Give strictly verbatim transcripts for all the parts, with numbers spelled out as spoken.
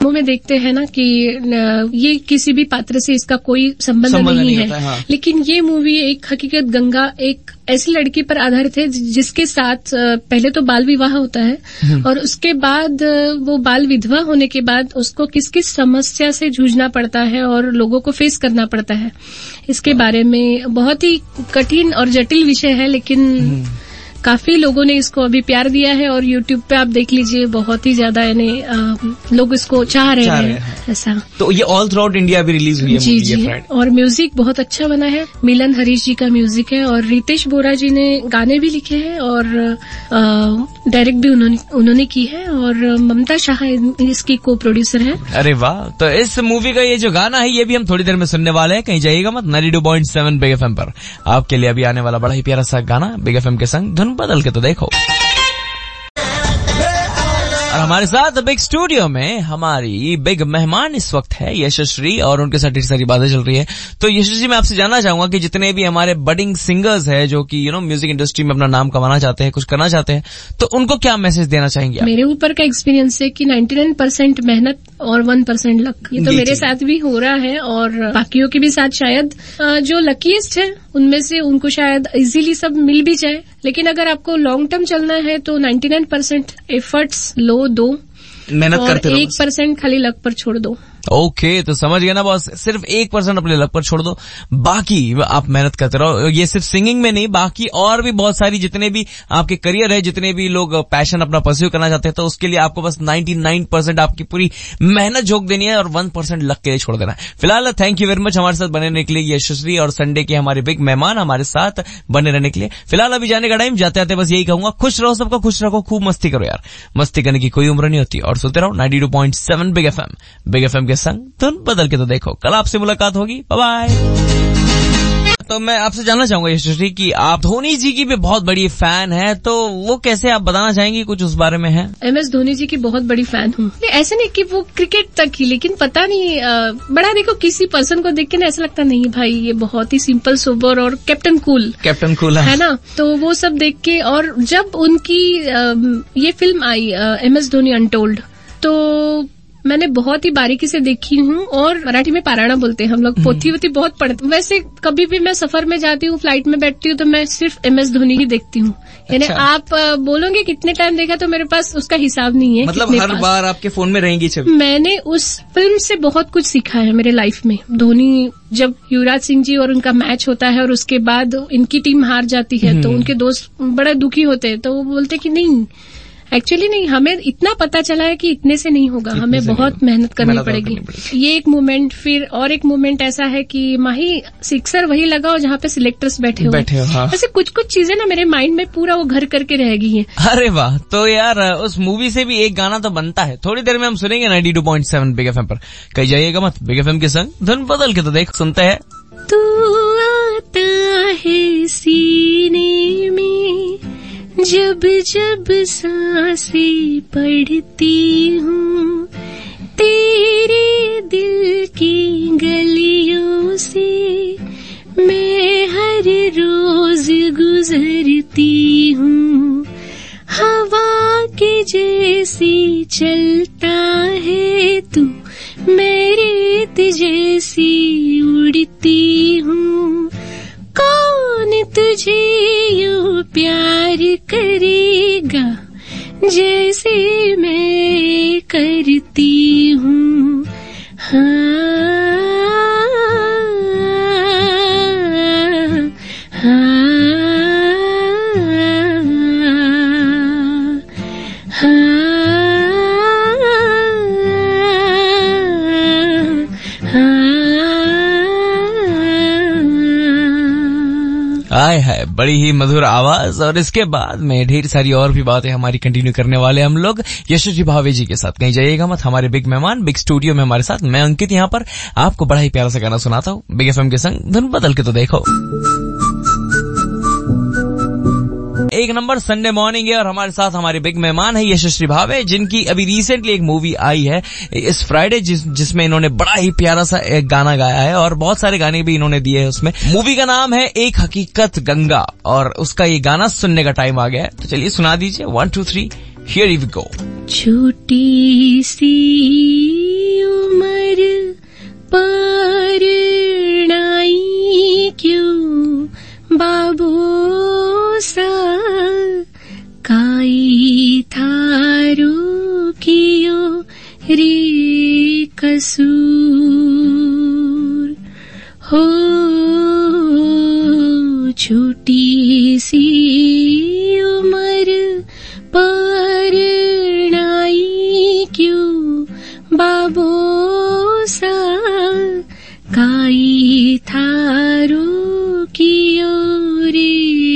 में देखते हैं ना कि ये किसी भी पात्र से इसका कोई संबंध नहीं, नहीं है, हाँ। लेकिन ये मूवी एक हकीकत गंगा एक ऐसी लड़की पर आधारित है जिसके साथ पहले तो बाल विवाह होता है और उसके बाद वो बाल विधवा होने के बाद उसको किस किस समस्या से जूझना पड़ता है और लोगों को फेस करना पड़ता है। इसके बारे में बहुत ही कठिन और जटिल विषय है, लेकिन काफी लोगों ने इसको अभी प्यार दिया है और यूट्यूब पे आप देख लीजिए बहुत ही ज्यादा यानी लोग इसको चाह रहे हैं, हैं ऐसा। तो ये ऑल थ्रू आउट इंडिया भी रिलीज हुई है जी जी, और म्यूजिक बहुत अच्छा बना है। मिलन हरीश जी का म्यूजिक है और रितेश बोरा जी ने गाने भी लिखे हैं और डायरेक्ट भी उन्होंने उन्होंने की है और ममता शाह इसकी को प्रोड्यूसर है। अरे वाह, तो इस मूवी का ये जो गाना है ये भी हम थोड़ी देर में सुनने वाले हैं, कहीं जाइएगा मत। Ninety two point seven big FM पर आपके लिए अभी आने वाला बड़ा ही प्यारा सा गाना बिग एफएम के संग धुन बदल के तो देखो। और हमारे साथ बिग स्टूडियो में हमारी बिग मेहमान इस वक्त है यशश्री और उनके साथ ढेर सारी बातें चल रही है। तो यशश्री, मैं आपसे जानना चाहूंगा कि जितने भी हमारे बडिंग सिंगर्स हैं जो कि यू नो म्यूजिक इंडस्ट्री में अपना नाम कमाना चाहते हैं, कुछ करना चाहते हैं, तो उनको क्या मैसेज देना चाहेंगे आप? मेरे ऊपर का एक्सपीरियंस है कि नाइंटी नाइन परसेंट मेहनत और वन परसेंट लक। ये तो मेरे साथ भी हो रहा है और बाकियों के भी साथ शायद जो लकीस्ट है उनमें से उनको शायद इजीली सब मिल भी जाए, लेकिन अगर आपको लॉन्ग टर्म चलना है तो नाइंटी नाइन परसेंट एफर्ट्स लो दो, मेहनत करते रहो, एक परसेंट खाली लक पर छोड़ दो। ओके okay, तो समझ गए ना बॉस, सिर्फ एक परसेंट अपने लक पर छोड़ दो, बाकी आप मेहनत करते रहो। ये सिर्फ सिंगिंग में नहीं, बाकी और भी बहुत सारी जितने भी आपके करियर है, जितने भी लोग पैशन अपना परस्यू करना चाहते हैं, तो उसके लिए आपको बस नाइंटी नाइन परसेंट आपकी पूरी मेहनत झोंक देनी है और वन परसेंट लक के लिए छोड़ देना है। फिलहाल थैंक यू वेरी मच हमारे साथ बने रहने के लिए यशस्वी, और संडे के हमारे बिग मेहमान हमारे साथ बने रहने के लिए। फिलहाल अभी जाने का टाइम, जाते आते बस यही कहूंगा, खुश रहो, सबको खुश रखो, खूब मस्ती करो यार, मस्ती करने की कोई उम्र नहीं होती, और सुनते रहो ninety two point seven big FM, big FM के संग तुम बदल के तो देखो। कल आपसे मुलाकात होगी, बाय बाय। तो मैं आपसे जानना चाहूंगा यशस्वी कि आप धोनी जी की भी बहुत बड़ी फैन है, तो वो कैसे आप बताना चाहेंगी कुछ उस बारे में है? एम एस धोनी जी की बहुत बड़ी फैन हूँ। ऐसे नहीं कि वो क्रिकेट तक ही, लेकिन पता नहीं बड़ा देखो किसी पर्सन को देख के ना ऐसा लगता नहीं भाई ये बहुत ही सिंपल सोबर और कैप्टन कूल कैप्टन कूल है ना, तो वो सब देख के। और जब उनकी ये फिल्म आई एम एस धोनी अनटोल्ड, तो मैंने बहुत ही बारीकी से देखी हूँ, और मराठी में पारायण बोलते हैं हम लोग, पोथी वोथी बहुत पढ़ते। वैसे कभी भी मैं सफर में जाती हूँ, फ्लाइट में बैठती हूँ, तो मैं सिर्फ एम एस धोनी ही देखती हूँ। यानी अच्छा। आप बोलोगे कितने टाइम देखा, तो मेरे पास उसका हिसाब नहीं है। मतलब हर बार आपके फोन में रहेंगी छवि। मैंने उस फिल्म से बहुत कुछ सीखा है मेरे लाइफ में। धोनी जब युवराज सिंह जी और उनका मैच होता है और उसके बाद इनकी टीम हार जाती है, तो उनके दोस्त बड़ा दुखी होते हैं, तो वो बोलते कि नहीं, एक्चुअली नहीं, हमें इतना पता चला है कि इतने से नहीं होगा, हमें बहुत मेहनत करनी पड़ेगी। ये एक मोमेंट। फिर और एक मोमेंट ऐसा है कि माही सिक्सर वही लगाओ जहाँ पे सिलेक्टर्स बैठे हो बैठे हो हाँ। ऐसे कुछ कुछ चीजें ना मेरे माइंड में पूरा वो घर करके रह गई है। अरे वाह, तो यार उस मूवी से भी एक गाना तो बनता है, थोड़ी देर में हम सुनेंगे ninety two point seven big FM पर। कहीं जाइएगा मत, बिग एफएम के संग धुन बदल के तो देख। सुनते हैं तू आता है सीने में, जब जब सांसें पड़ती हूँ, तेरे दिल की गलियों से मैं हर रोज गुजरती हूँ। हवा के जैसी चलता है तू, मैं रेत जैसी उड़ती हूँ। कौन तुझे यूं प्यार करेगा जैसे मैं करती हूँ। हाँ हाँ आए है, बड़ी ही मधुर आवाज। और इसके बाद में ढेर सारी और भी बातें हमारी कंटिन्यू करने वाले हम लोग यशस्वी भावे जी के साथ। कहीं जाइएगा मत, हमारे बिग मेहमान बिग स्टूडियो में हमारे साथ। मैं अंकित यहाँ पर आपको बड़ा ही प्यारा सा गाना सुनाता हूँ बिग एफएम के संग धुन बदल के तो देखो। एक नंबर संडे मॉर्निंग है और हमारे साथ हमारे बिग मेहमान है यशस्वी भावे, जिनकी अभी रिसेंटली एक मूवी आई है इस फ्राइडे, जिस जिसमें इन्होंने बड़ा ही प्यारा सा एक गाना गाया है और बहुत सारे गाने भी इन्होंने दिए हैं उसमें। मूवी का नाम है एक हकीकत गंगा, और उसका ये गाना सुनने का टाइम आ गया है, तो चलिए सुना दीजिए। One two three here we go. छोटी सी कसूर हो, छोटी सी उम्र पर नाई क्यों बाबो सा काई थारो कियो रे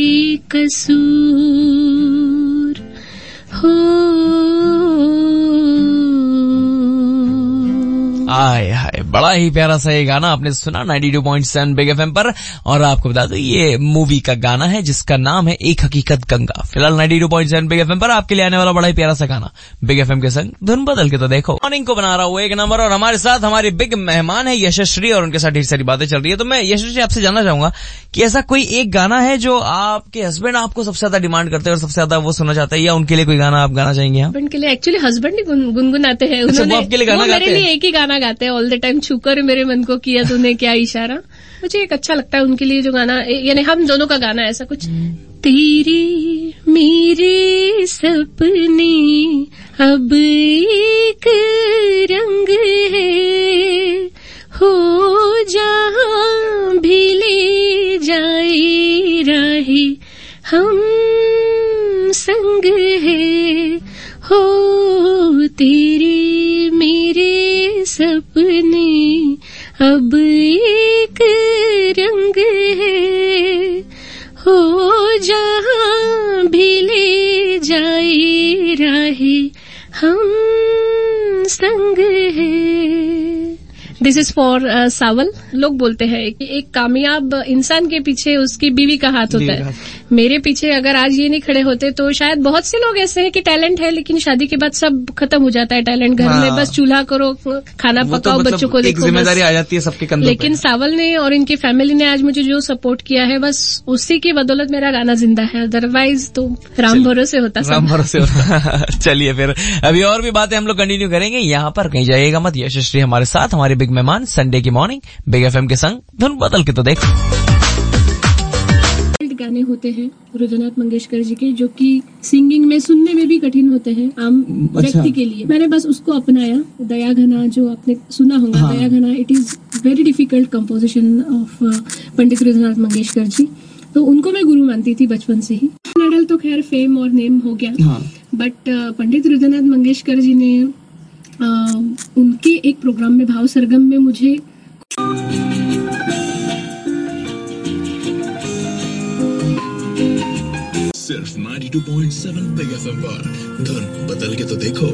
कसूर हो। आय हाय, बड़ा ही प्यारा सा ये गाना आपने सुना ninety two point seven big FM पर। और आपको बता दो ये मूवी का गाना है जिसका नाम है एक हकीकत गंगा। फिलहाल ninety two point seven big FM पर आपके लिए आने वाला बड़ा ही प्यारा सा गाना बिग एफएम के संग धुन बदल के तो देखो। मॉर्निंग को बना रहा हूँ एक नंबर और हमारे साथ हमारी बिग मेहमान है यशश्री और उनके साथ ढेर सारी बातें चल रही है। तो मैं यशश्री आपसे जानना चाहूंगा कि ऐसा कोई एक गाना है जो आपके हस्बैंड आपको सबसे ज्यादा डिमांड करते हैं और सबसे ज्यादा वो सुनना चाहते हैं, या उनके लिए कोई गाना आप गाना चाहेंगे? हस्बैंड के लिए एक्चुअली हस्बैंड ही गुनगुनाते हैं, आपके लिए गाना गाते हैं? मेरे लिए एक ही गाना गाते हैं ऑल द टाइम, छूकर मेरे मन को किया तूने क्या इशारा। मुझे एक अच्छा लगता है उनके लिए जो गाना, यानी हम दोनों का गाना ऐसा कुछ, तेरे मेरे सपने अब एक रंग है हो, जहां भी ले जाए राहे हम संग है हो, तेरे मेरे सपने अब एक रंग है हो, जहां भी ले जाए राहे हम संग है। दिस इज फॉर सावल। लोग बोलते हैं कि एक कामयाब इंसान के पीछे उसकी बीवी का हाथ होता है। मेरे पीछे अगर आज ये नहीं खड़े होते तो शायद बहुत से लोग ऐसे हैं कि टैलेंट है लेकिन शादी के बाद सब खत्म हो जाता है टैलेंट। घर हाँ। में बस चूल्हा करो, खाना पकाओ, तो मतलब बच्चों को देखो, जिम्मेदारी आ जाती है सबके कंधों पे। लेकिन सावल ने और इनकी फैमिली ने आज मुझे जो सपोर्ट किया है बस उसी की बदौलत मेरा गाना जिंदा है, अदरवाइज तो राम भरोसे होता राम भरोसे होता। चलिए फिर अभी और भी बातें हम लोग कंटिन्यू करेंगे, यहाँ पर कहीं जाइएगा मत। यशश्री हमारे साथ, हमारे बिग मेहमान संडे की मॉर्निंग बिग एफएम के संग धुन बदल के तो देखो। गाने होते हैं रुद्रनाथ मंगेशकर जी के जो कि सिंगिंग में सुनने में भी कठिन होते हैं आम अच्छा। व्यक्ति के लिए। मैंने बस उसको अपनाया। दया घना जो आपने सुना होगा, हाँ। दया घना it is very difficult composition of Pandit Rudranath Mangeshkar ji, तो उनको मैं गुरु मानती थी बचपन से ही। मेडल तो खैर फेम और नेम हो गया, हाँ। बट uh, पंडित रुद्रनाथ मंगेशकर जी ने uh, उनके एक प्रोग्राम में भाव सरगम में मुझे सिर्फ ninety two point seven big FM पर धुन बदल के तो देखो।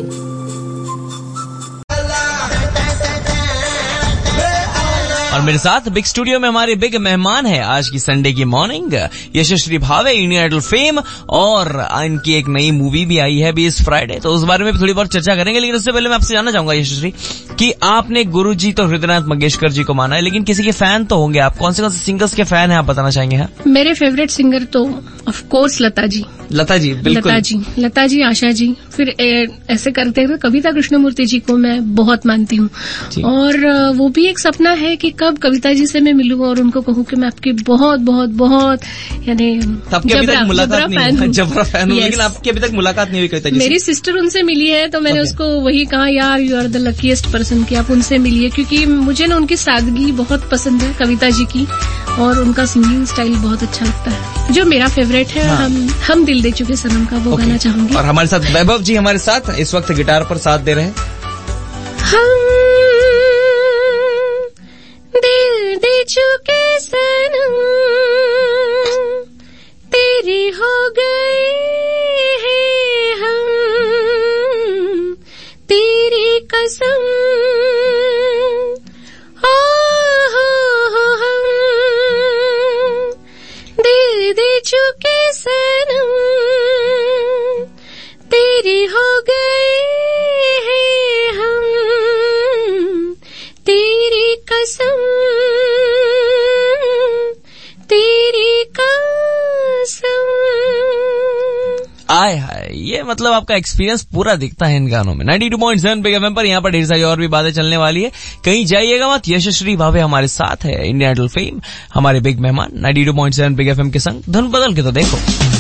और मेरे साथ बिग स्टूडियो में हमारे बिग मेहमान है आज की संडे की मॉर्निंग यशश्री भावे, इंडियन आइडल फेम, और इनकी एक नई मूवी भी आई है अभी इस फ्राइडे, तो उस बारे में भी थोड़ी बहुत चर्चा करेंगे। लेकिन उससे पहले मैं आपसे जानना चाहूंगा यशश्री कि आपने गुरुजी तो रुद्रनाथ मंगेशकर जी को माना है, लेकिन किसी के फैन तो होंगे आप। कौन से कौन से सिंगर्स के फैन हैं आप बताना चाहेंगे? हाँ, मेरे फेवरेट सिंगर तो ऑफ कोर्स लता जी। लता जी बिल्कुल। लता जी, लता जी, आशा जी, फिर ए, ऐसे करते हुए कविता कृष्णमूर्ति जी को मैं बहुत मानती हूँ। और वो भी एक सपना है कि कब कविता जी से मैं मिलूं और उनको कहूँ कि मैं आपकी बहुत बहुत बहुत यानी जबरा मुलाकात नहीं, जबरा फैन हूँ, लेकिन आपकी अभी तक मुलाकात नहीं हुई कविता जी से। मेरी सिस्टर उनसे मिली है तो मैंने उसको वही कहा, यार you are the luckiest person कि आप उनसे मिलिए, क्योंकि मुझे ना उनकी सादगी बहुत पसंद है कविता जी की, और उनका सिंगिंग स्टाइल बहुत अच्छा लगता है। जो मेरा फेवरेट है हाँ। हम हम दिल दे चुके सनम का वो गाना चाहूंगी। और हमारे साथ वैभव जी हमारे साथ इस वक्त गिटार पर साथ दे रहे हैं। हम दिल दे चुके सनम तेरे हो गए हैं हम, तेरी कसम ओ हो हो हम दिल दे चुके सनम तेरे हो गए हैं हम, तेरी कसम तेरी कसम। आय हाय, ये मतलब आपका एक्सपीरियंस पूरा दिखता है इन गानों में। Ninety two point seven big FM पर यहाँ पर ढेर सारी और भी बातें चलने वाली है, कहीं जाइएगा मत। यशश्री भावे हमारे साथ है, इंडियन आइडल फेम, हमारे बिग मेहमान ninety two point seven big FM के संग धुन बदल के तो देखो।